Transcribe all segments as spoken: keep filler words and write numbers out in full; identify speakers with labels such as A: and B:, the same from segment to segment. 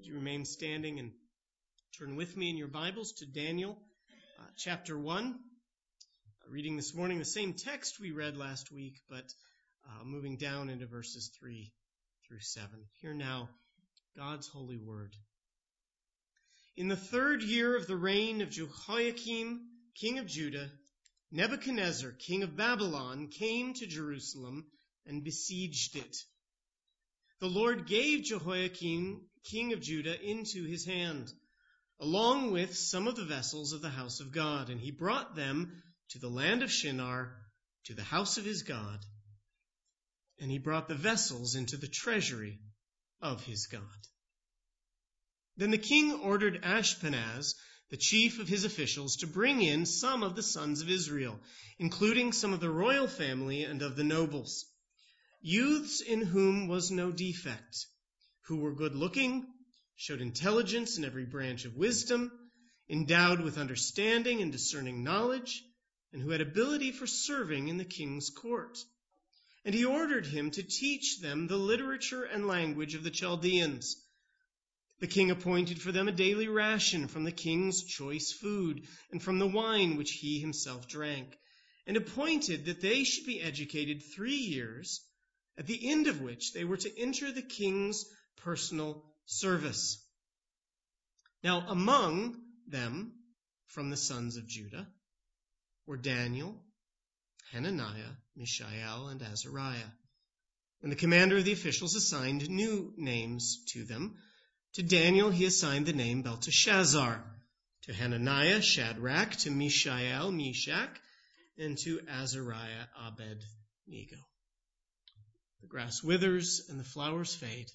A: Would you remain standing and turn with me in your Bibles to Daniel uh, chapter one. Uh, reading this morning the same text we read last week, but uh, moving down into verses three through seven. Hear now God's holy word. In the third year of the reign of Jehoiakim, king of Judah, Nebuchadnezzar, king of Babylon, came to Jerusalem and besieged it. The Lord gave Jehoiakim, king of Judah, into his hand, along with some of the vessels of the house of God, and he brought them to the land of Shinar, to the house of his God. And he brought the vessels into the treasury of his God. Then the king ordered Ashpenaz, the chief of his officials, to bring in some of the sons of Israel, including some of the royal family and of the nobles, youths in whom was no defect, who were good-looking, showed intelligence in every branch of wisdom, endowed with understanding and discerning knowledge, and who had ability for serving in the king's court. And he ordered him to teach them the literature and language of the Chaldeans. The king appointed for them a daily ration from the king's choice food and from the wine which he himself drank, and appointed that they should be educated three years, at the end of which they were to enter the king's personal service. Now among them, from the sons of Judah, were Daniel, Hananiah, Mishael, and Azariah. And the commander of the officials assigned new names to them. To Daniel he assigned the name Belteshazzar, to Hananiah Shadrach, to Mishael Meshach, and to Azariah Abednego. The grass withers and the flowers fade.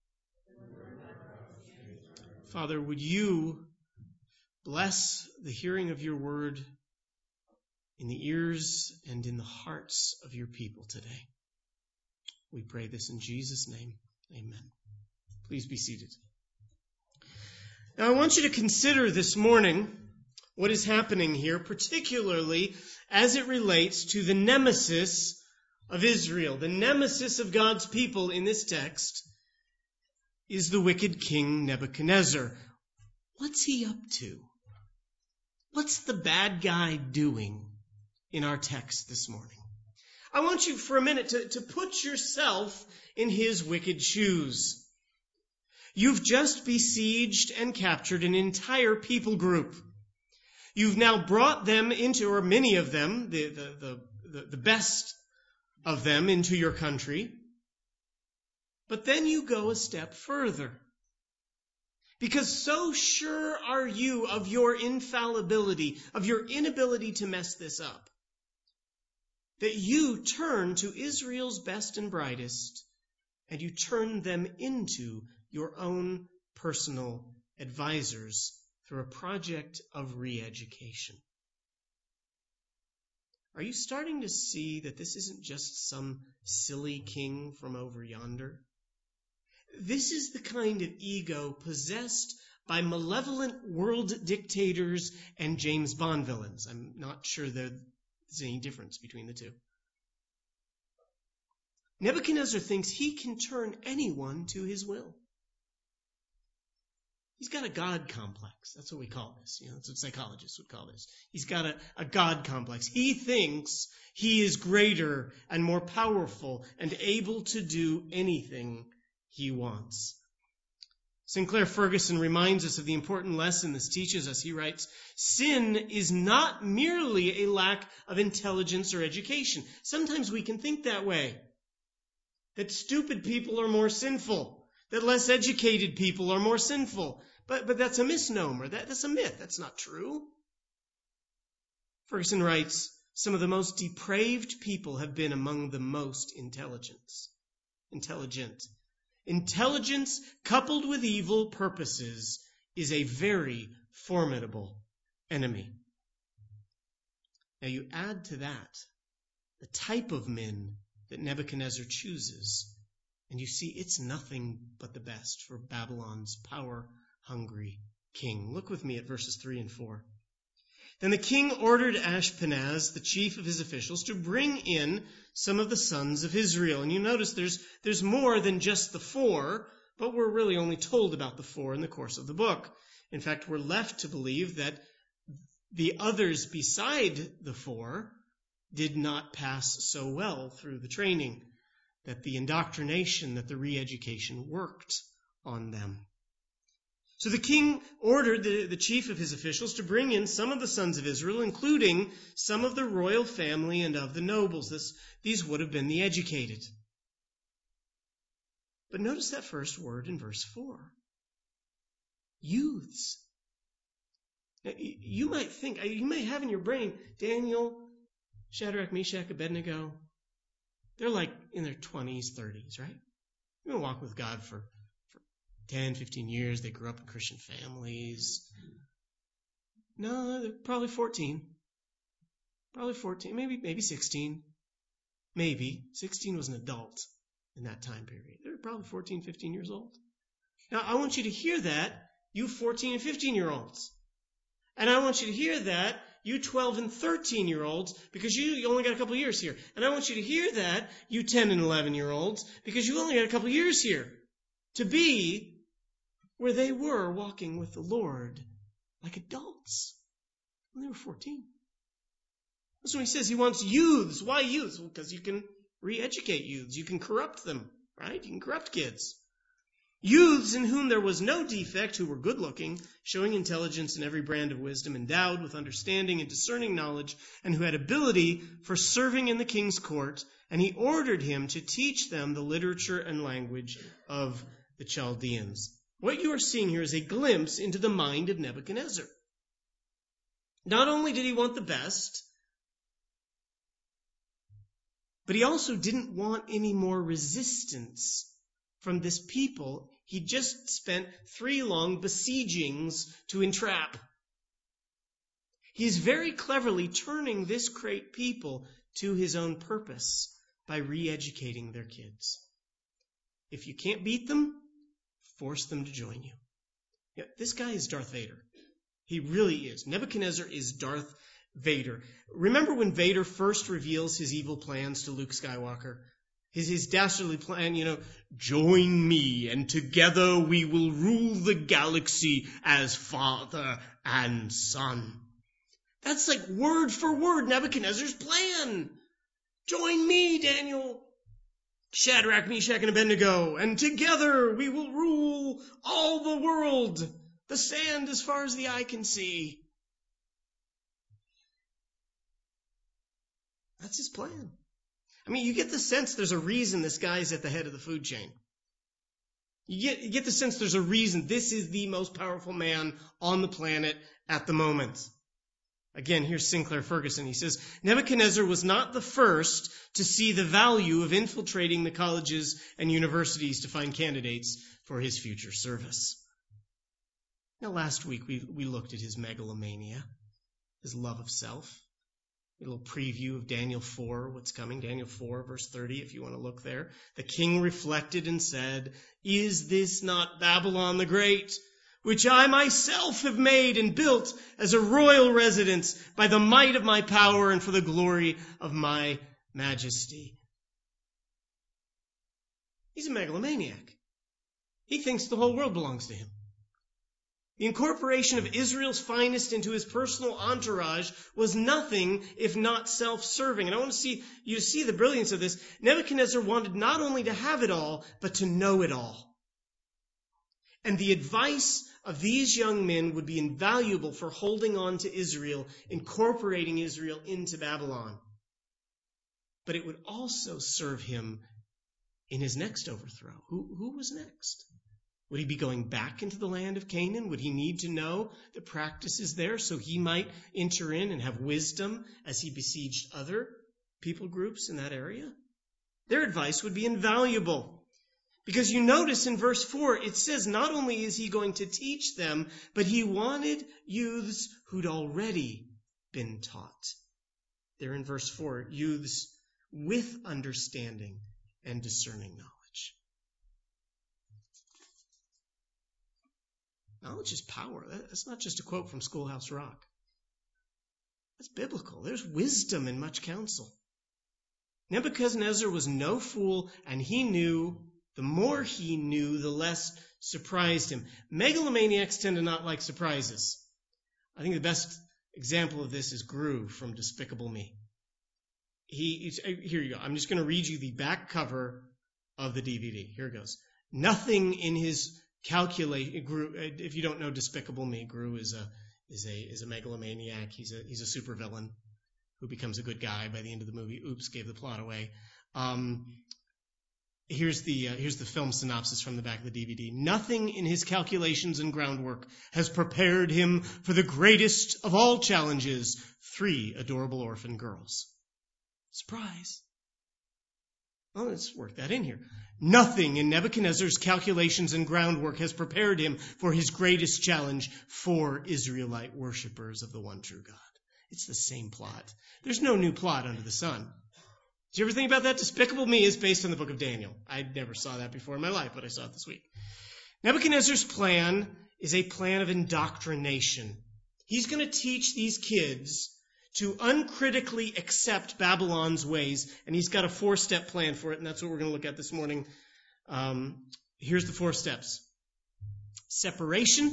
A: Father, would you bless the hearing of your word in the ears and in the hearts of your people today? We pray this in Jesus' name. Amen. Please be seated. Now I want you to consider this morning what is happening here, particularly as it relates to the nemesis of Israel. The nemesis of God's people in this text is the wicked king Nebuchadnezzar. What's he up to? What's the bad guy doing in our text this morning? I want you for a minute to, to put yourself in his wicked shoes. You've just besieged and captured an entire people group. You've now brought them into, or many of them, the, the, the, the best of them, into your country. But then you go a step further. Because so sure are you of your infallibility, of your inability to mess this up, that you turn to Israel's best and brightest, and you turn them into your own personal advisors through a project of re-education. Are you starting to see that this isn't just some silly king from over yonder? This is the kind of ego possessed by malevolent world dictators and James Bond villains. I'm not sure there's any difference between the two. Nebuchadnezzar thinks he can turn anyone to his will. He's got a God complex. That's what we call this. You know, that's what psychologists would call this. He's got a, a God complex. He thinks he is greater and more powerful and able to do anything he wants. Sinclair Ferguson reminds us of the important lesson this teaches us. He writes, sin is not merely a lack of intelligence or education. Sometimes we can think that way. That stupid people are more sinful. That less educated people are more sinful. But, but that's a misnomer. That, that's a myth. That's not true. Ferguson writes, some of the most depraved people have been among the most intelligence, intelligent. Intelligence coupled with evil purposes is a very formidable enemy. Now you add to that the type of men that Nebuchadnezzar chooses, and you see it's nothing but the best for Babylon's power-hungry king. Look with me at verses three and four. Then the king ordered Ashpenaz, the chief of his officials, to bring in some of the sons of Israel. And you notice there's, there's more than just the four, But we're really only told about the four in the course of the book. In fact, we're left to believe that the others beside the four did not pass so well through the training, that the indoctrination, that the re-education worked on them. So the king ordered the, the chief of his officials to bring in some of the sons of Israel, including some of the royal family and of the nobles. This, these would have been the educated. But notice that first word in verse four. Youths. Now, you might think, you might have in your brain, Daniel, Shadrach, Meshach, Abednego, they're like in their twenties, thirties, right? They've been walking with God for, for ten, fifteen years. They grew up in Christian families. No, they're probably fourteen. Probably fourteen, maybe, maybe sixteen. Maybe. sixteen was an adult in that time period. They're probably fourteen, fifteen years old. Now, I want you to hear that, you fourteen and fifteen-year-olds. And I want you to hear that, you twelve and thirteen-year-olds, because you, you only got a couple years here. And I want you to hear that, you ten and eleven-year-olds, because you only got a couple years here. To be where they were walking with the Lord like adults when they were fourteen. That's when he says he wants youths. Why youths? Well, because you can re-educate youths. You can corrupt them, right? You can corrupt kids. Youths in whom there was no defect, who were good-looking, showing intelligence in every brand of wisdom, endowed with understanding and discerning knowledge, and who had ability for serving in the king's court. And he ordered him to teach them the literature and language of the Chaldeans. What you are seeing here is a glimpse into the mind of Nebuchadnezzar. Not only did he want the best, but he also didn't want any more resistance from this people he just spent three long besiegings to entrap. He is very cleverly turning this great people to his own purpose by re-educating their kids. If you can't beat them, force them to join you. Yeah, this guy is Darth Vader. He really is. Nebuchadnezzar is Darth Vader. Remember when Vader first reveals his evil plans to Luke Skywalker? His, his dastardly plan, you know, join me and together we will rule the galaxy as father and son. That's like word for word Nebuchadnezzar's plan. Join me, Daniel, Shadrach, Meshach, and Abednego, and together we will rule all the world, the sand as far as the eye can see. That's his plan. I mean, you get the sense there's a reason this guy's at the head of the food chain. You get, you get the sense there's a reason this is the most powerful man on the planet at the moment. Again, here's Sinclair Ferguson. He says, Nebuchadnezzar was not the first to see the value of infiltrating the colleges and universities to find candidates for his future service. Now, last week we, we looked at his megalomania, his love of self. A little preview of Daniel four, what's coming. Daniel four, verse thirty, if you want to look there. The king reflected and said, is this not Babylon the Great, which I myself have made and built as a royal residence by the might of my power and for the glory of my majesty? He's a megalomaniac. He thinks the whole world belongs to him. The incorporation of Israel's finest into his personal entourage was nothing if not self-serving. And I want to see you to see the brilliance of this. Nebuchadnezzar wanted not only to have it all, but to know it all. And the advice of these young men would be invaluable for holding on to Israel, incorporating Israel into Babylon. But it would also serve him in his next overthrow. Who, who was next? Would he be going back into the land of Canaan? Would he need to know the practices there so he might enter in and have wisdom as he besieged other people groups in that area? Their advice would be invaluable. Because you notice in verse four, it says not only is he going to teach them, but he wanted youths who'd already been taught. There in verse four, youths with understanding and discerning knowledge. Knowledge is power. That's not just a quote from Schoolhouse Rock. That's biblical. There's wisdom in much counsel. Nebuchadnezzar was no fool, and he knew The more he knew, the less surprised him. Megalomaniacs tend to not like surprises. I think the best example of this is Gru from Despicable Me. He, here you go. I'm just going to read you the back cover of the D V D. Here it goes. Nothing in his calculate. Gru, if you don't know Despicable Me, Gru is a is a is a megalomaniac. He's a he's a supervillain who becomes a good guy by the end of the movie. Oops, gave the plot away. Um, here's the uh, here's the film synopsis from the back of the D V D. Nothing in his calculations and groundwork has prepared him for the greatest of all challenges: three adorable orphan girls. Surprise. Well, let's work that in here. Nothing in Nebuchadnezzar's calculations and groundwork has prepared him for his greatest challenge: four Israelite worshippers of the one true God. It's the same plot. There's no new plot under the sun. Did you ever think about that? Despicable Me is based on the book of Daniel. I never saw that before in my life, but I saw it this week. Nebuchadnezzar's plan is a plan of indoctrination. He's going to teach these kids to uncritically accept Babylon's ways, and he's got a four-step plan for it, and that's what we're going to look at this morning. Um, here's the four steps. Separation,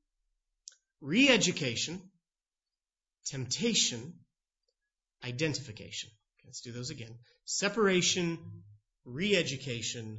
A: re-education, temptation, identification. Okay, let's do those again. Separation, re-education,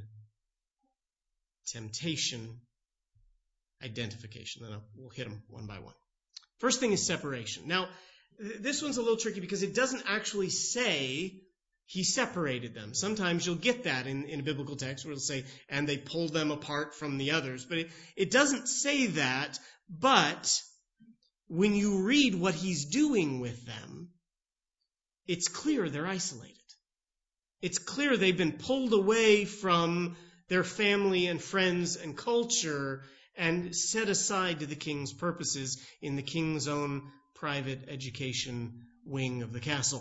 A: temptation, identification. Then I'll, we'll hit them one by one. First thing is separation. Now, this one's a little tricky because it doesn't actually say he separated them. Sometimes you'll get that in, in a biblical text where it'll say, and they pulled them apart from the others. But it, it doesn't say that. But when you read what he's doing with them, it's clear they're isolated. It's clear they've been pulled away from their family and friends and culture and set aside to the king's purposes in the king's own private education wing of the castle.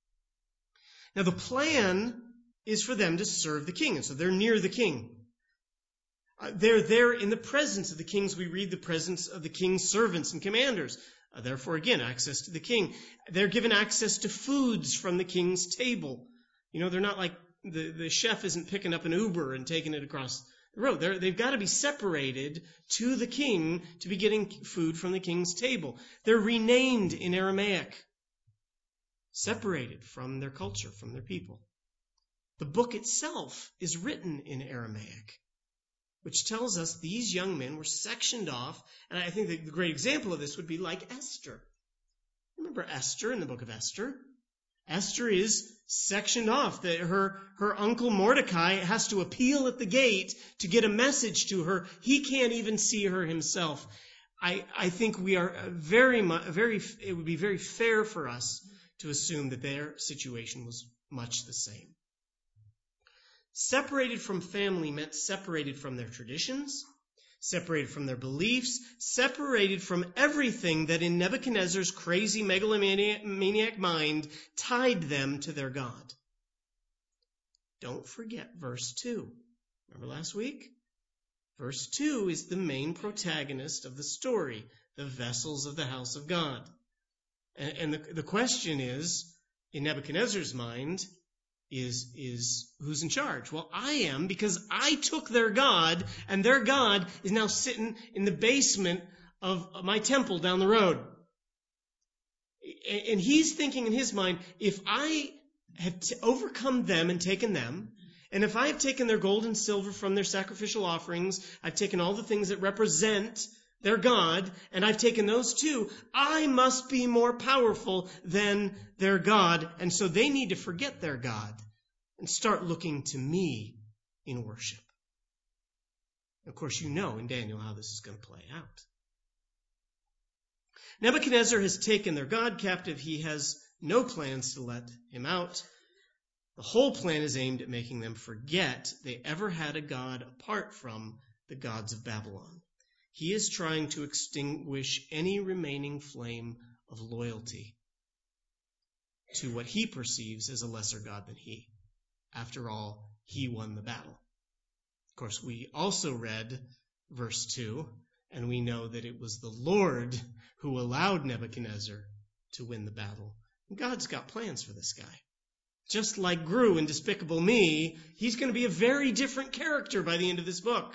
A: Now the plan is for them to serve the king, and so they're near the king. Uh, they're there in the presence of the kings. We read the presence of the king's servants and commanders. Uh, therefore, again, access to the king. They're given access to foods from the king's table. You know, they're not like the, the chef isn't picking up an Uber and taking it across the road. They're, they've got to be separated to the king to be getting food from the king's table. They're renamed in Aramaic, separated from their culture, from their people. The book itself is written in Aramaic, which tells us these young men were sectioned off. And I think the great example of this would be like Esther. Remember Esther in the book of Esther? Esther is sectioned off. The, her, her uncle Mordecai has to appeal at the gate to get a message to her. He can't even see her himself. I, I think we are very much, very, it would be very fair for us to assume that their situation was much the same. Separated from family meant separated from their traditions, separated from their beliefs, separated from everything that in Nebuchadnezzar's crazy megalomaniac mind tied them to their God. Don't forget verse two. Remember last week? Verse two is the main protagonist of the story, the vessels of the house of God. And, and the, the question is, in Nebuchadnezzar's mind, is, is who's in charge? Well, I am, because I took their God, and their God is now sitting in the basement of my temple down the road. And he's thinking in his mind, if I have t- overcome them and taken them, and if I have taken their gold and silver from their sacrificial offerings, I've taken all the things that represent their God, and I've taken those too, I must be more powerful than their God. And so they need to forget their God and start looking to me in worship. Of course, you know in Daniel how this is going to play out. Nebuchadnezzar has taken their God captive. He has no plans to let him out. The whole plan is aimed at making them forget they ever had a God apart from the gods of Babylon. He is trying to extinguish any remaining flame of loyalty to what he perceives as a lesser God than he. After all, he won the battle. Of course, we also read verse two, and we know that it was the Lord who allowed Nebuchadnezzar to win the battle. And God's got plans for this guy. just like Gru in Despicable Me, he's going to be a very different character by the end of this book.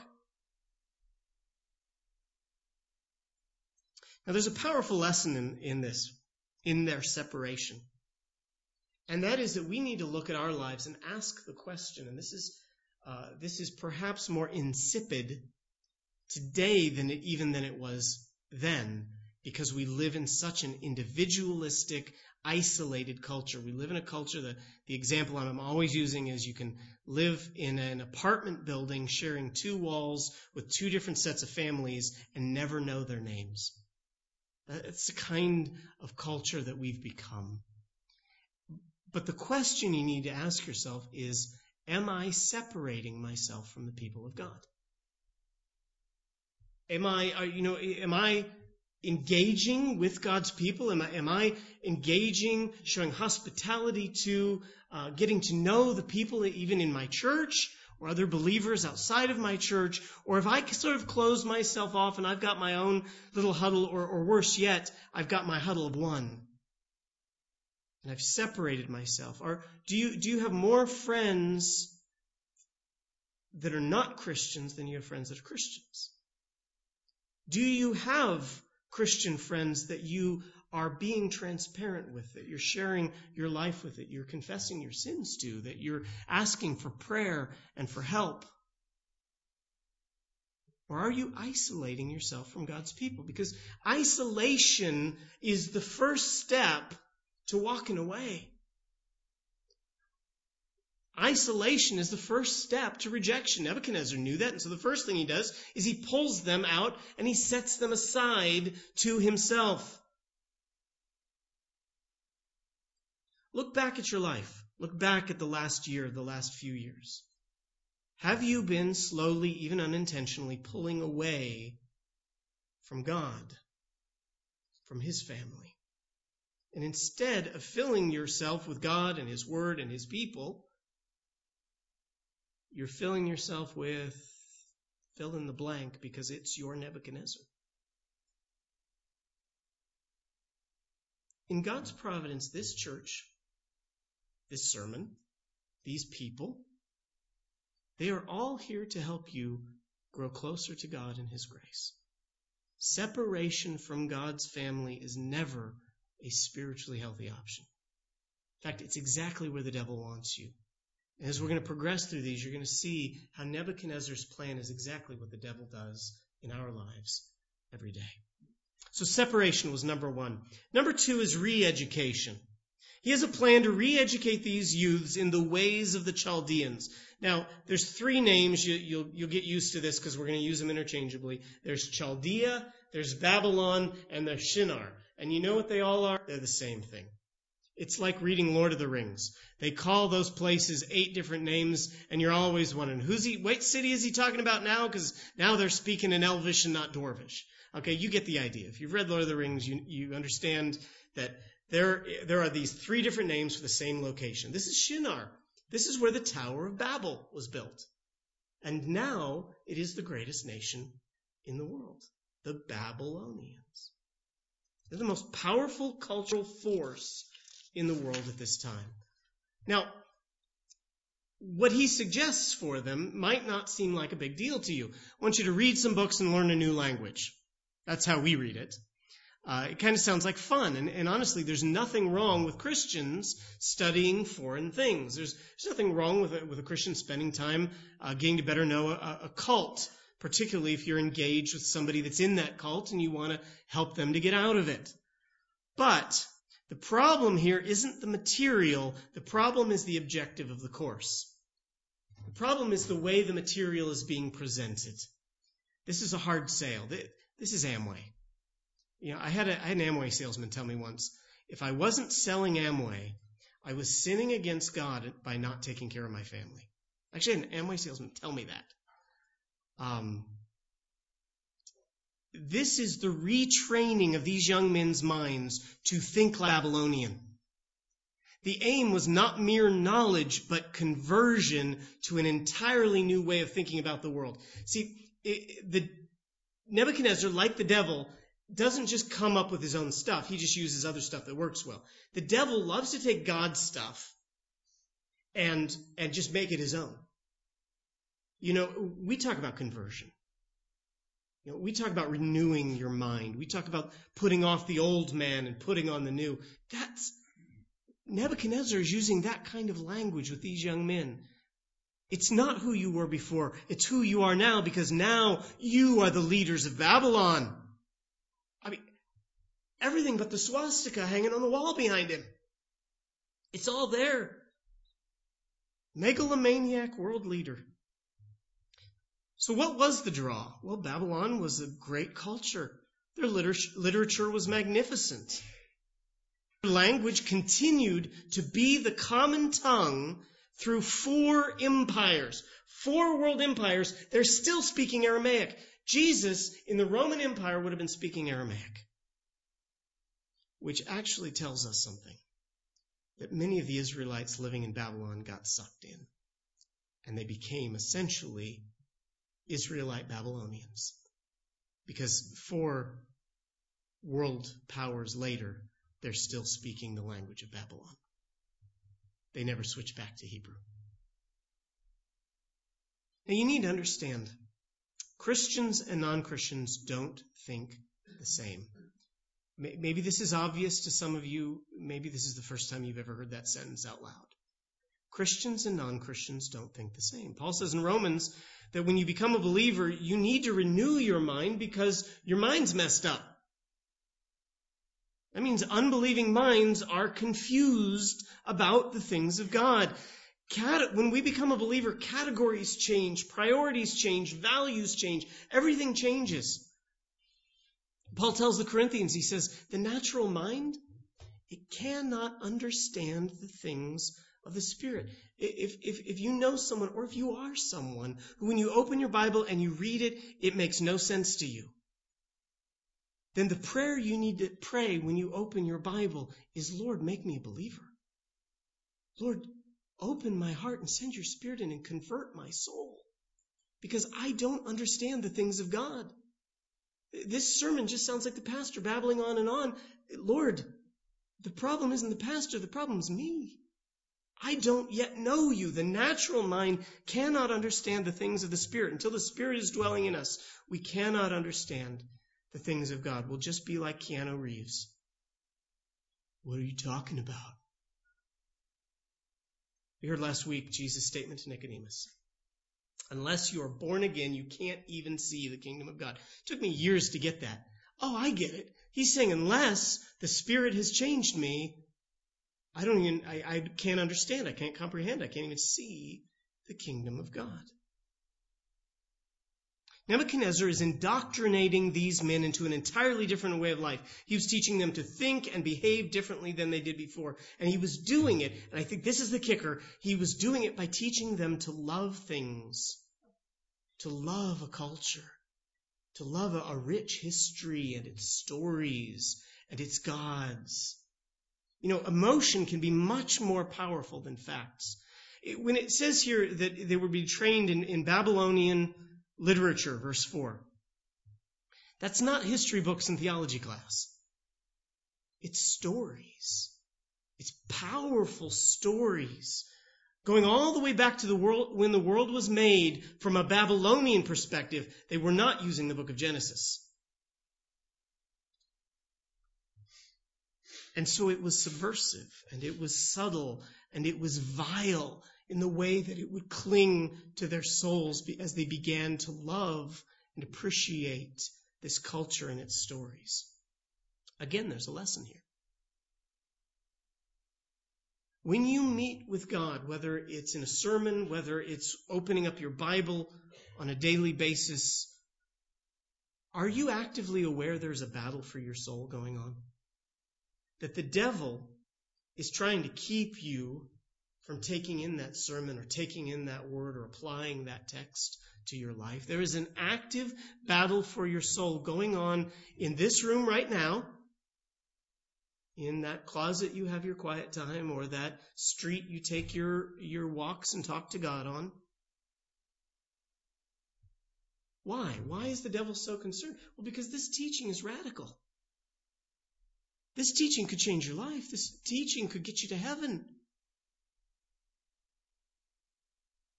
A: Now, there's a powerful lesson in, in this, in their separation. And that is that we need to look at our lives and ask the question, and this is uh, this is perhaps more insipid today than it, even than it was then, because we live in such an individualistic, isolated culture. We live in a culture that the example I'm always using is you can live in an apartment building sharing two walls with two different sets of families and never know their names. It's the kind of culture that we've become. But the question you need to ask yourself is, am I separating myself from the people of God? Am I, you know, am I engaging with God's people? Am I, am I engaging, showing hospitality to, uh, getting to know the people even in my church or other believers outside of my church? Or have I sort of closed myself off and I've got my own little huddle, or, or worse yet, I've got my huddle of one? And I've separated myself. Or do you, do you have more friends that are not Christians than you have friends that are Christians? Do you have Christian friends that you are being transparent with, that you're sharing your life with, that you're confessing your sins to, that you're asking for prayer and for help? Or are you isolating yourself from God's people? Because isolation is the first step to walking away. Isolation is the first step to rejection. Nebuchadnezzar knew that, and so the first thing he does is he pulls them out and he sets them aside to himself. Look back at your life. Look back at the last year, the last few years. Have you been slowly, even unintentionally, pulling away from God, from His family? And instead of filling yourself with God and His Word and His people, you're filling yourself with fill in the blank because it's your Nebuchadnezzar. In God's providence, this church, this sermon, these people, they are all here to help you grow closer to God and His grace. Separation from God's family is never a spiritually healthy option. In fact, it's exactly where the devil wants you. And as we're going to progress through these, you're going to see how Nebuchadnezzar's plan is exactly what the devil does in our lives every day. So separation was number one. Number two is re-education. He has a plan to re-educate these youths in the ways of the Chaldeans. Now, there's three names. You, you'll, you'll get used to this because we're going to use them interchangeably. There's Chaldea, there's Babylon, and there's Shinar. And you know what they all are? They're the same thing. It's like reading Lord of the Rings. They call those places eight different names, and you're always wondering, who's he, what city is he talking about now? Because now they're speaking in Elvish and not Dwarvish. Okay, you get the idea. If you've read Lord of the Rings, you, you understand that there, there are these three different names for the same location. This is Shinar. This is where the Tower of Babel was built. And now it is the greatest nation in the world, the Babylonians. They're the most powerful cultural force in the world at this time. Now, what he suggests for them might not seem like a big deal to you. I want you to read some books and learn a new language. That's how we read it. Uh, it kind of sounds like fun. And, and honestly, there's nothing wrong with Christians studying foreign things. There's, there's nothing wrong with a, with a Christian spending time uh, getting to better know a, a cult, particularly if you're engaged with somebody that's in that cult and you want to help them to get out of it. But the problem here isn't the material. The problem is the objective of the course. The problem is the way the material is being presented. This is a hard sale. This is Amway. You know, I had, a, I had an Amway salesman tell me once, if I wasn't selling Amway, I was sinning against God by not taking care of my family. Actually, I had an Amway salesman tell me that. Um, this is the retraining of these young men's minds to think like Babylonian. The aim was not mere knowledge, but conversion to an entirely new way of thinking about the world. See, it, the Nebuchadnezzar, like the devil, doesn't just come up with his own stuff. He just uses other stuff that works well. The devil loves to take God's stuff and, and just make it his own. You know, we talk about conversion. You know, we talk about renewing your mind. We talk about putting off the old man and putting on the new. That's Nebuchadnezzar is using that kind of language with these young men. It's not who you were before. It's who you are now, because now you are the leaders of Babylon. I mean, everything but the swastika hanging on the wall behind him. It's all there. Megalomaniac world leader. So what was the draw? Well, Babylon was a great culture. Their liter- literature was magnificent. Their language continued to be the common tongue through four empires. Four world empires. They're still speaking Aramaic. Jesus in the Roman Empire would have been speaking Aramaic, which actually tells us something. That many of the Israelites living in Babylon got sucked in, and they became essentially Israelite Babylonians. Because four world powers later, they're still speaking the language of Babylon. They never switch back to Hebrew. Now you need to understand, Christians and non-Christians don't think the same. Maybe this is obvious to some of you. Maybe this is the first time you've ever heard that sentence out loud. Christians and non-Christians don't think the same. Paul says in Romans that when you become a believer, you need to renew your mind because your mind's messed up. That means unbelieving minds are confused about the things of God. When we become a believer, categories change, priorities change, values change, everything changes. Paul tells the Corinthians, he says, the natural mind, it cannot understand the things of the Spirit. If, if, if you know someone, or if you are someone, who when you open your Bible and you read it, it makes no sense to you, then the prayer you need to pray when you open your Bible is, Lord, make me a believer. Lord, open my heart and send your Spirit in and convert my soul, because I don't understand the things of God. This sermon just sounds like the pastor babbling on and on. Lord, the problem isn't the pastor, the problem is me. I don't yet know you. The natural mind cannot understand the things of the Spirit. Until the Spirit is dwelling in us, we cannot understand the things of God. We'll just be like Keanu Reeves. What are you talking about? We heard last week Jesus' statement to Nicodemus. Unless you are born again, you can't even see the kingdom of God. It took me years to get that. Oh, I get it. He's saying, unless the Spirit has changed me, I don't even, I, I can't understand. I can't comprehend. I can't even see the kingdom of God. Nebuchadnezzar is indoctrinating these men into an entirely different way of life. He was teaching them to think and behave differently than they did before. And he was doing it, and I think this is the kicker, he was doing it by teaching them to love things, to love a culture, to love a, a rich history and its stories and its gods. You know, emotion can be much more powerful than facts. It, when it says here that they would be trained in, in Babylonian literature, verse four. That's not history books in theology class. It's stories. It's powerful stories. Going all the way back to the world, when the world was made from a Babylonian perspective, they were not using the book of Genesis. And so it was subversive, and it was subtle, and it was vile in the way that it would cling to their souls as they began to love and appreciate this culture and its stories. Again, there's a lesson here. When you meet with God, whether it's in a sermon, whether it's opening up your Bible on a daily basis, are you actively aware there's a battle for your soul going on? That the devil is trying to keep you from taking in that sermon or taking in that word or applying that text to your life. There is an active battle for your soul going on in this room right now, in that closet you have your quiet time, or that street you take your, your walks and talk to God on. Why? Why is the devil so concerned? Well, because this teaching is radical. This teaching could change your life. This teaching could get you to heaven.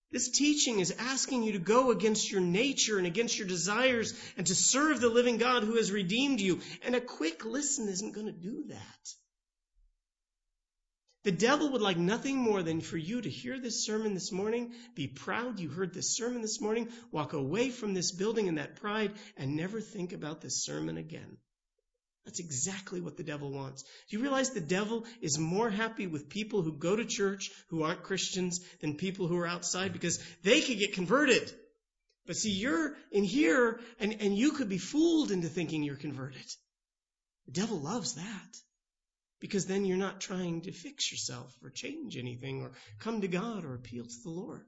A: This teaching is asking you to go against your nature and against your desires and to serve the living God who has redeemed you. And a quick listen isn't going to do that. The devil would like nothing more than for you to hear this sermon this morning, be proud you heard this sermon this morning, walk away from this building in that pride, and never think about this sermon again. That's exactly what the devil wants. Do you realize the devil is more happy with people who go to church who aren't Christians than people who are outside? Because they could get converted. But see, you're in here and, and you could be fooled into thinking you're converted. The devil loves that. Because then you're not trying to fix yourself or change anything or come to God or appeal to the Lord.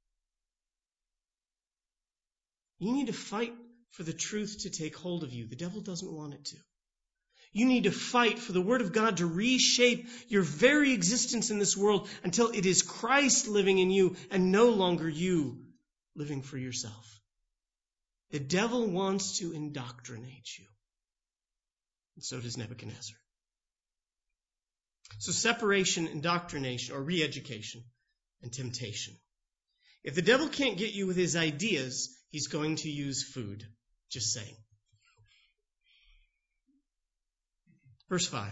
A: You need to fight for the truth to take hold of you. The devil doesn't want it to. You need to fight for the Word of God to reshape your very existence in this world until it is Christ living in you and no longer you living for yourself. The devil wants to indoctrinate you. And so does Nebuchadnezzar. So separation, indoctrination, or re-education, and temptation. If the devil can't get you with his ideas, he's going to use food. Just saying. Verse five.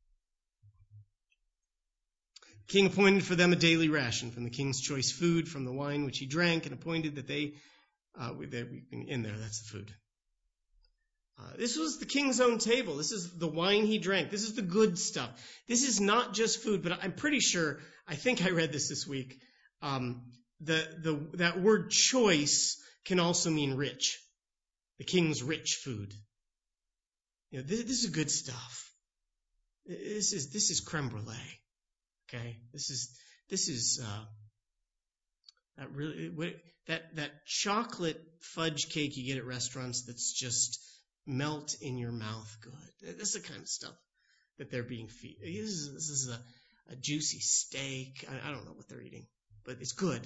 A: The king appointed for them a daily ration from the king's choice food, from the wine which he drank, and appointed that they, uh, they in there, that's the food. Uh, this was the king's own table. This is the wine he drank. This is the good stuff. This is not just food, but I'm pretty sure, I think I read this this week, um, the, the, that word choice can also mean rich. The king's rich food. You know, this, this is good stuff. This is, this is creme brulee. Okay? This is, this is, uh, that really, that, that chocolate fudge cake you get at restaurants that's just melt in your mouth good. That's the kind of stuff that they're being fed. This is, this is a, a juicy steak. I, I don't know what they're eating, but it's good.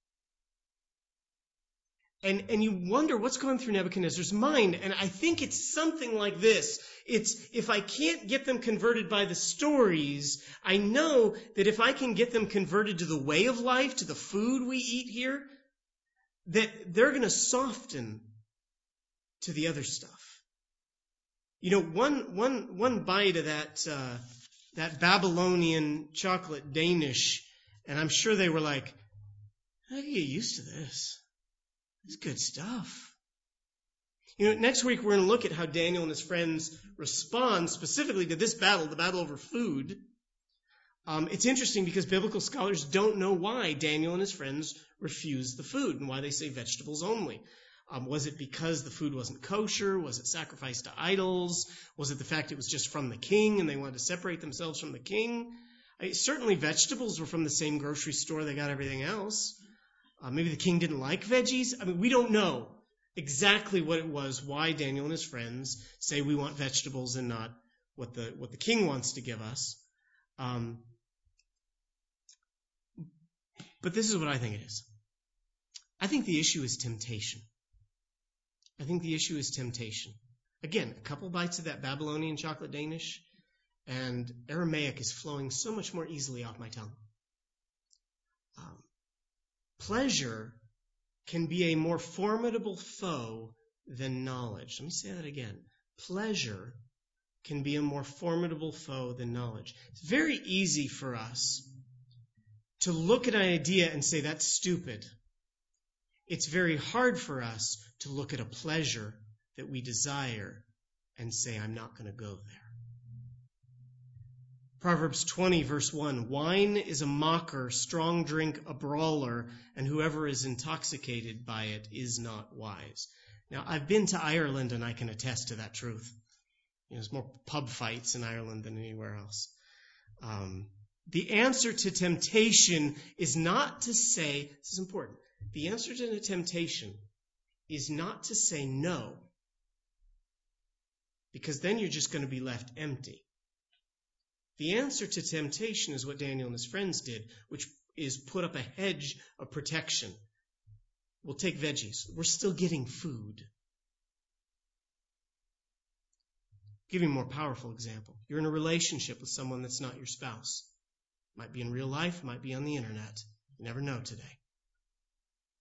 A: And, and you wonder what's going through Nebuchadnezzar's mind. And I think it's something like this. It's, if I can't get them converted by the stories, I know that if I can get them converted to the way of life, to the food we eat here, that they're going to soften to the other stuff. You know, one, one, one bite of that, uh, that Babylonian chocolate Danish, and I'm sure they were like, how do you get used to this? It's good stuff. You know, next week we're going to look at how Daniel and his friends respond specifically to this battle, the battle over food. Um, it's interesting because biblical scholars don't know why Daniel and his friends refused the food and why they say vegetables only. Um, was it because the food wasn't kosher? Was it sacrificed to idols? Was it the fact it was just from the king and they wanted to separate themselves from the king? I, certainly vegetables were from the same grocery store they got everything else. Uh, maybe the king didn't like veggies. I mean, we don't know exactly what it was, why Daniel and his friends say we want vegetables and not what the what the king wants to give us. Um, but this is what I think it is. I think the issue is temptation. I think the issue is temptation. Again, a couple bites of that Babylonian chocolate Danish, and Aramaic is flowing so much more easily off my tongue. Um, pleasure can be a more formidable foe than knowledge. Let me say that again. Pleasure can be a more formidable foe than knowledge. It's very easy for us to look at an idea and say, that's stupid. It's very hard for us to look at a pleasure that we desire and say, I'm not going to go there. Proverbs twenty, verse one, wine is a mocker, strong drink a brawler, and whoever is intoxicated by it is not wise. Now, I've been to Ireland, and I can attest to that truth. You know, there's more pub fights in Ireland than anywhere else. Um, the answer to temptation is not to say, this is important, the answer to the temptation is not to say no, because then you're just going to be left empty. The answer to temptation is what Daniel and his friends did, which is put up a hedge of protection. We'll take veggies. We're still getting food. I'll give you a more powerful example. You're in a relationship with someone that's not your spouse. Might be in real life, might be on the internet. You never know today.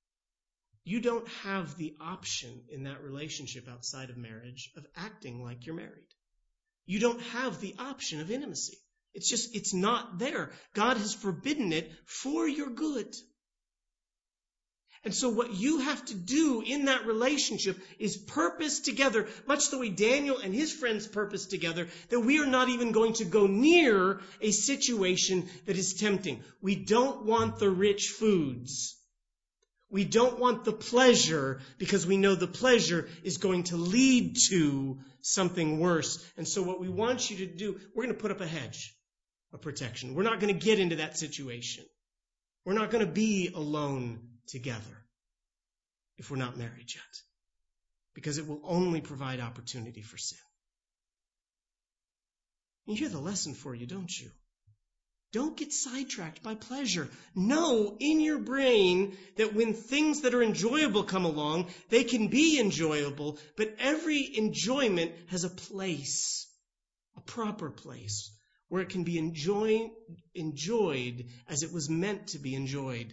A: you don't have the option in that relationship outside of marriage of acting like you're married. You don't have the option of intimacy. It's just, it's not there. God has forbidden it for your good. And so what you have to do in that relationship is purpose together, much the way Daniel and his friends purposed together, that we are not even going to go near a situation that is tempting. We don't want the rich foods. We don't want the pleasure because we know the pleasure is going to lead to something worse. And so what we want you to do, we're going to put up a hedge of protection. We're not going to get into that situation. We're not going to be alone together if we're not married yet, because it will only provide opportunity for sin. You hear the lesson for you, don't you? Don't get sidetracked by pleasure. Know in your brain that when things that are enjoyable come along, they can be enjoyable, but every enjoyment has a place, a proper place, where it can be enjoy, enjoyed as it was meant to be enjoyed.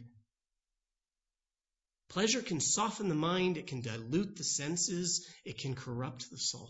A: Pleasure can soften the mind, it can dilute the senses, it can corrupt the soul.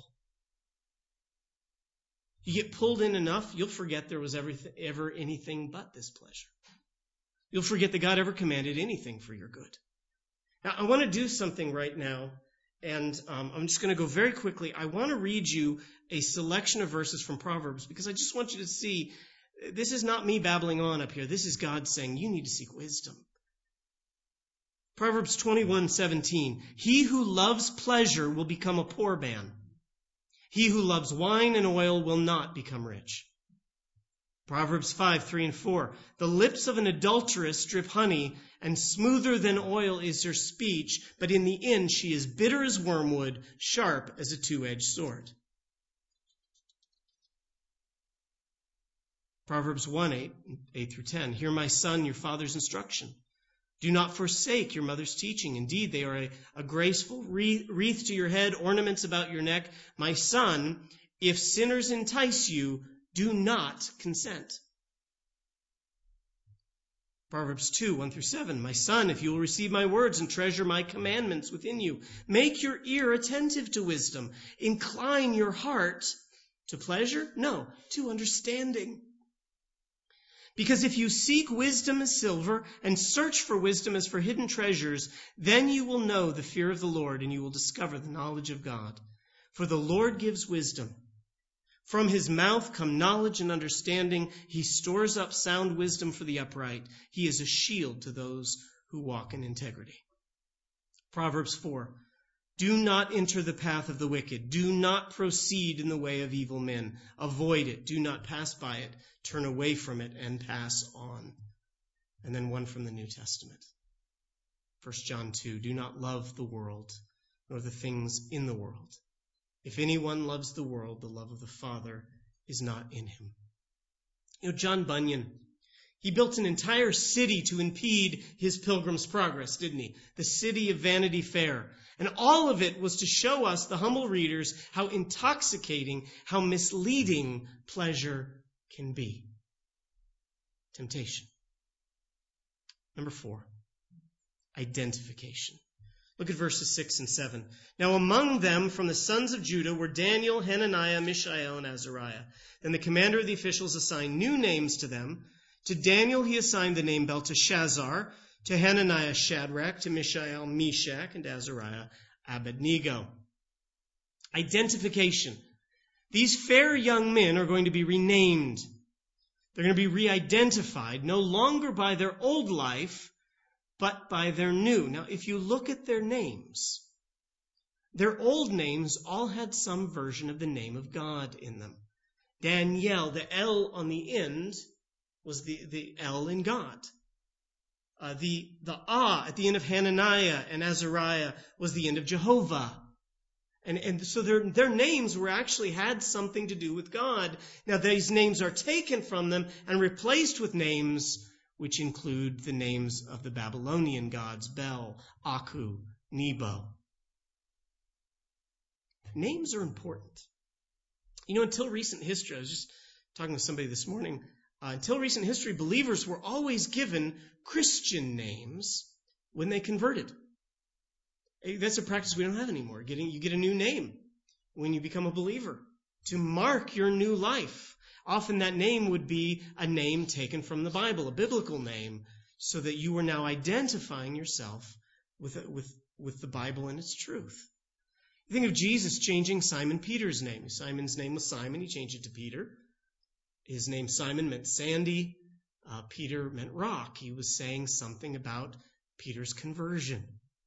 A: You get pulled in enough, you'll forget there was ever, ever anything but this pleasure. You'll forget that God ever commanded anything for your good. Now, I want to do something right now, and um, I'm just going to go very quickly. I want to read you a selection of verses from Proverbs, because I just want you to see, this is not me babbling on up here. This is God saying, you need to seek wisdom. Proverbs twenty-one seventeen, he who loves pleasure will become a poor man. He who loves wine and oil will not become rich. Proverbs five, three and four. The lips of an adulteress drip honey, and smoother than oil is her speech, but in the end she is bitter as wormwood, sharp as a two-edged sword. Proverbs one, eight, eight through ten. Hear, my son, your father's instruction. Do not forsake your mother's teaching. Indeed, they are a, a graceful wreath, wreath to your head, ornaments about your neck. My son, if sinners entice you, do not consent. Proverbs two, one through seven. My son, if you will receive my words and treasure my commandments within you, make your ear attentive to wisdom. Incline your heart to pleasure? No, to understanding. Because if you seek wisdom as silver and search for wisdom as for hidden treasures, then you will know the fear of the Lord and you will discover the knowledge of God. For the Lord gives wisdom. From his mouth come knowledge and understanding. He stores up sound wisdom for the upright. He is a shield to those who walk in integrity. Proverbs four. Do not enter the path of the wicked. Do not proceed in the way of evil men. Avoid it. Do not pass by it. Turn away from it and pass on. And then one from the New Testament. First John two. Do not love the world, nor the things in the world. If anyone loves the world, the love of the Father is not in him. You know, John Bunyan, he built an entire city to impede his pilgrim's progress, didn't he? The city of Vanity Fair. And all of it was to show us, the humble readers, how intoxicating, how misleading pleasure can be. Temptation. Number four, identification. Look at verses six and seven. Now among them from the sons of Judah were Daniel, Hananiah, Mishael, and Azariah. Then the commander of the officials assigned new names to them. To Daniel he assigned the name Belteshazzar, to Hananiah Shadrach, to Mishael Meshach, and to Azariah Abednego. Identification. These fair young men are going to be renamed. They're going to be re-identified, no longer by their old life, but by their new. Now, if you look at their names, their old names all had some version of the name of God in them. Daniel, the L on the end, was the, the L in God. Uh, the, the Ah at the end of Hananiah and Azariah was the end of Jehovah. And, and so their, their names were actually had something to do with God. Now these names are taken from them and replaced with names which include the names of the Babylonian gods, Bel, Aku, Nebo. Names are important. You know, until recent history, I was just talking with somebody this morning, uh, until recent history, believers were always given Christian names when they converted. That's a practice we don't have anymore. Getting, you get a new name when you become a believer to mark your new life. Often that name would be a name taken from the Bible, a biblical name, so that you are now identifying yourself with, with, with the Bible and its truth. You think of Jesus changing Simon Peter's name. Simon's name was Simon. He changed it to Peter. His name Simon meant sandy. Uh, Peter meant rock. He was saying something about Peter's conversion.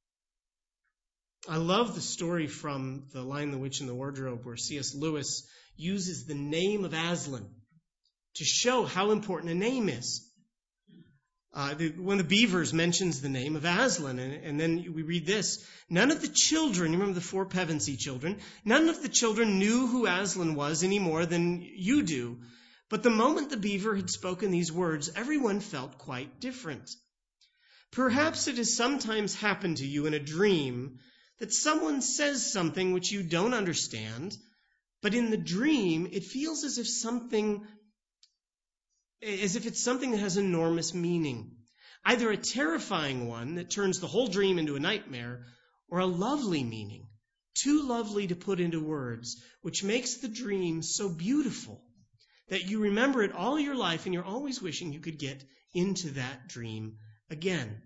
A: I love the story from The Lion, the Witch, and the Wardrobe where C S Lewis uses the name of Aslan to show how important a name is. Uh, the, one of the beavers mentions the name of Aslan, and, and then we read this. None of the children, you remember the four Pevensey children, none of the children knew who Aslan was any more than you do. But the moment the beaver had spoken these words, everyone felt quite different. Perhaps it has sometimes happened to you in a dream that someone says something which you don't understand, but in the dream it feels as if something as if it's something that has enormous meaning. Either a terrifying one that turns the whole dream into a nightmare, or a lovely meaning, too lovely to put into words, which makes the dream so beautiful that you remember it all your life and you're always wishing you could get into that dream again.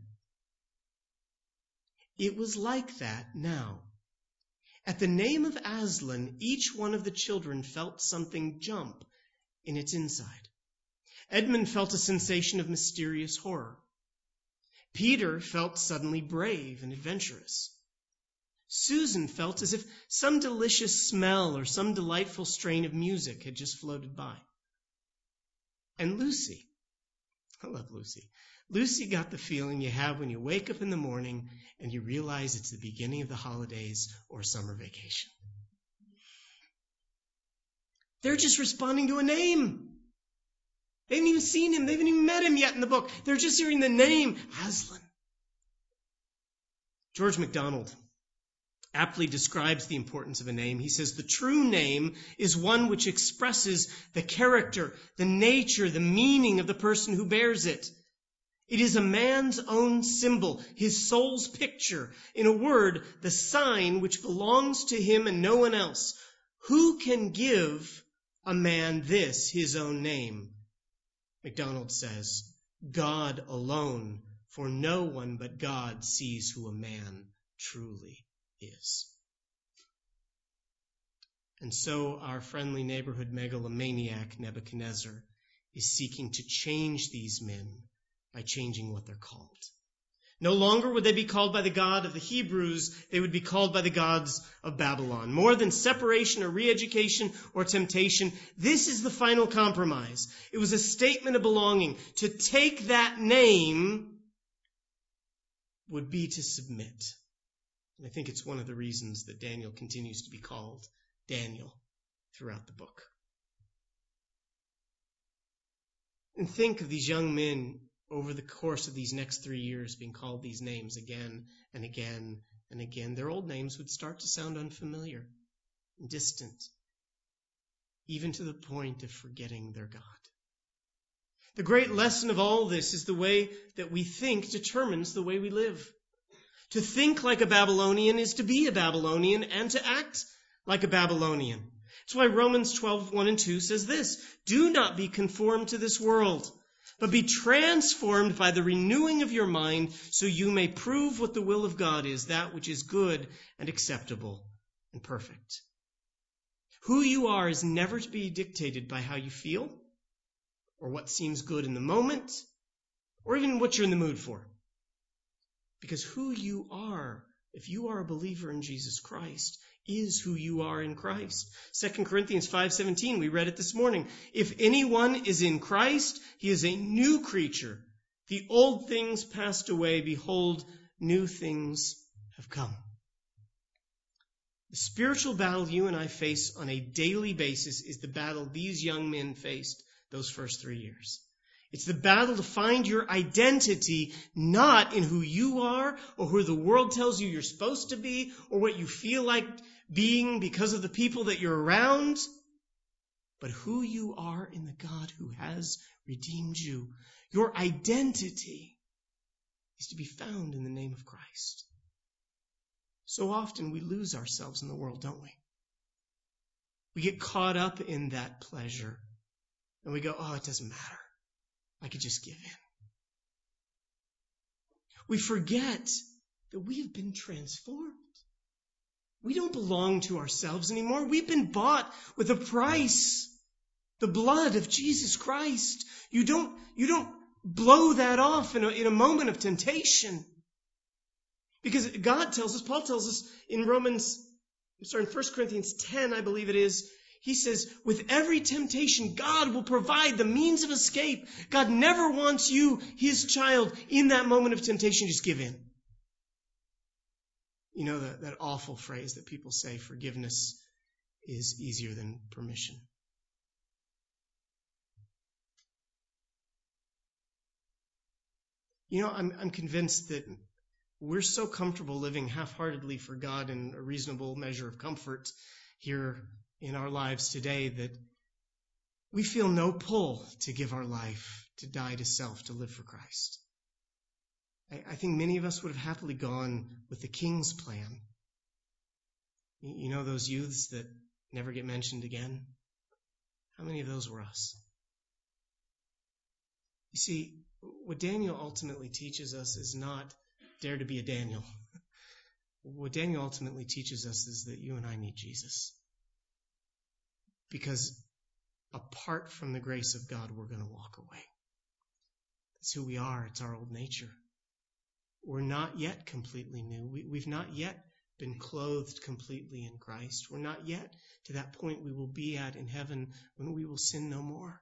A: It was like that now. At the name of Aslan, each one of the children felt something jump in its inside. Edmund felt a sensation of mysterious horror. Peter felt suddenly brave and adventurous. Susan felt as if some delicious smell or some delightful strain of music had just floated by. And Lucy, I love Lucy. Lucy got the feeling you have when you wake up in the morning and you realize it's the beginning of the holidays or summer vacation. They're just responding to a name. They haven't even seen him. They haven't even met him yet in the book. They're just hearing the name, Aslan. George MacDonald aptly describes the importance of a name. He says, the true name is one which expresses the character, the nature, the meaning of the person who bears it. It is a man's own symbol, his soul's picture. In a word, the sign which belongs to him and no one else. Who can give a man this, his own name? MacDonald says, God alone, for no one but God sees who a man truly is. And so our friendly neighborhood megalomaniac Nebuchadnezzar is seeking to change these men by changing what they're called. No longer would they be called by the God of the Hebrews, they would be called by the gods of Babylon. More than separation or re-education or temptation, this is the final compromise. It was a statement of belonging. To take that name would be to submit. And I think it's one of the reasons that Daniel continues to be called Daniel throughout the book. And think of these young men over the course of these next three years being called these names again and again and again. Their old names would start to sound unfamiliar and distant, even to the point of forgetting their God. The great lesson of all this is the way that we think determines the way we live. To think like a Babylonian is to be a Babylonian and to act like a Babylonian. That's why Romans twelve, one and two says this, do not be conformed to this world, but be transformed by the renewing of your mind so you may prove what the will of God is, that which is good and acceptable and perfect. Who you are is never to be dictated by how you feel or what seems good in the moment or even what you're in the mood for. Because who you are, if you are a believer in Jesus Christ, is who you are in Christ. Second Corinthians five seventeen, we read it this morning. If anyone is in Christ, he is a new creature. The old things passed away. Behold, new things have come. The spiritual battle you and I face on a daily basis is the battle these young men faced those first three years. It's the battle to find your identity not in who you are or who the world tells you you're supposed to be or what you feel like being because of the people that you're around, but who you are in the God who has redeemed you. Your identity is to be found in the name of Christ. So often we lose ourselves in the world, don't we? We get caught up in that pleasure. And we go, oh, it doesn't matter. I could just give in. We forget that we have been transformed. We don't belong to ourselves anymore. We've been bought with a price. The blood of Jesus Christ. You don't, you don't blow that off in a, in a moment of temptation. Because God tells us, Paul tells us in Romans, I'm sorry, in First Corinthians ten, I believe it is, he says, with every temptation, God will provide the means of escape. God never wants you, his child, in that moment of temptation, just give in. You know that, that awful phrase that people say, forgiveness is easier than permission. You know, I'm, I'm convinced that we're so comfortable living half-heartedly for God in a reasonable measure of comfort here in our lives today that we feel no pull to give our life, to die to self, to live for Christ. I, I think many of us would have happily gone with the King's plan. You know those youths that never get mentioned again? How many of those were us? You see, what Daniel ultimately teaches us is not dare to be a Daniel. What Daniel ultimately teaches us is that you and I need Jesus. Because apart from the grace of God, we're going to walk away. That's who we are. It's our old nature. We're not yet completely new. We, we've not yet been clothed completely in Christ. We're not yet to that point we will be at in heaven when we will sin no more.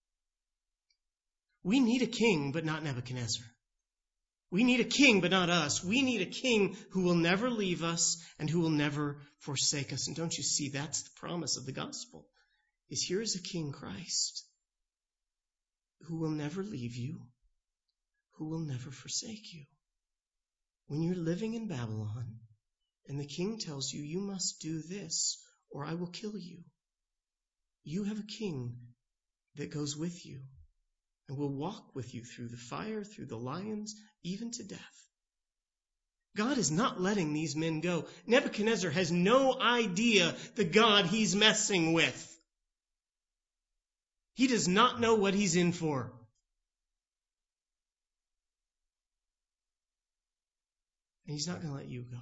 A: We need a king, but not Nebuchadnezzar. We need a king, but not us. We need a king who will never leave us and who will never forsake us. And don't you see, that's the promise of the gospel, is here is a King Christ who will never leave you, who will never forsake you. When you're living in Babylon and the king tells you, you must do this or I will kill you, you have a king that goes with you and will walk with you through the fire, through the lions, even to death. God is not letting these men go. Nebuchadnezzar has no idea the God he's messing with. He does not know what he's in for. And he's not going to let you go.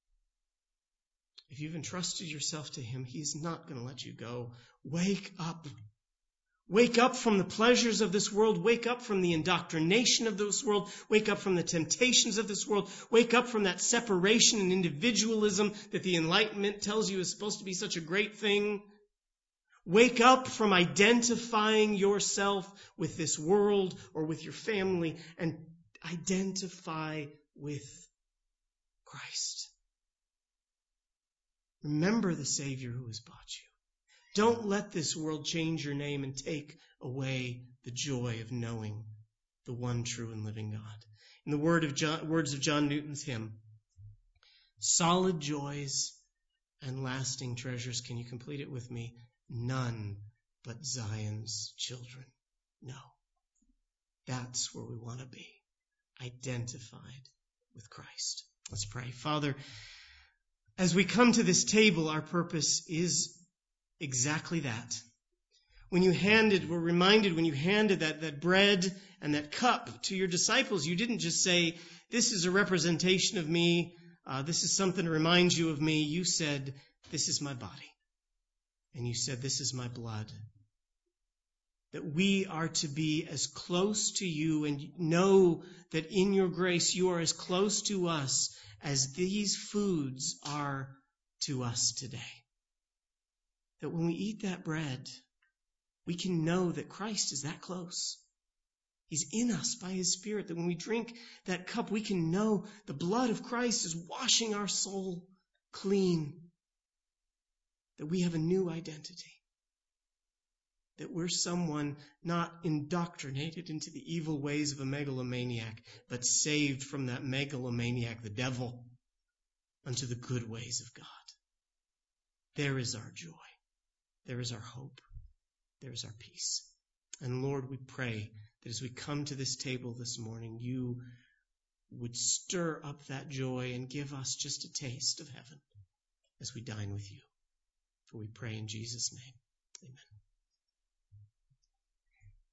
A: If you've entrusted yourself to him, he's not going to let you go. Wake up. Wake up from the pleasures of this world. Wake up from the indoctrination of this world. Wake up from the temptations of this world. Wake up from that separation and individualism that the Enlightenment tells you is supposed to be such a great thing. Wake up from identifying yourself with this world or with your family and identify with Christ. Remember the Savior who has bought you. Don't let this world change your name and take away the joy of knowing the one true and living God. In the word of John, words of John Newton's hymn, solid joys and lasting treasures, can you complete it with me? None but Zion's children know. That's where we want to be, identified with Christ. Let's pray. Father, as we come to this table, our purpose is exactly that. When you handed, we're reminded when you handed that, that bread and that cup to your disciples, you didn't just say, this is a representation of me, uh, this is something to remind you of me. You said, this is my body. And you said, this is my blood. That we are to be as close to you and know that in your grace you are as close to us as these foods are to us today. That when we eat that bread, we can know that Christ is that close. He's in us by his Spirit. That when we drink that cup, we can know the blood of Christ is washing our soul clean. That we have a new identity. That we're someone not indoctrinated into the evil ways of a megalomaniac, but saved from that megalomaniac, the devil, unto the good ways of God. There is our joy. There is our hope. There is our peace. And Lord, we pray that as we come to this table this morning, you would stir up that joy and give us just a taste of heaven as we dine with you. For we pray in Jesus' name. Amen.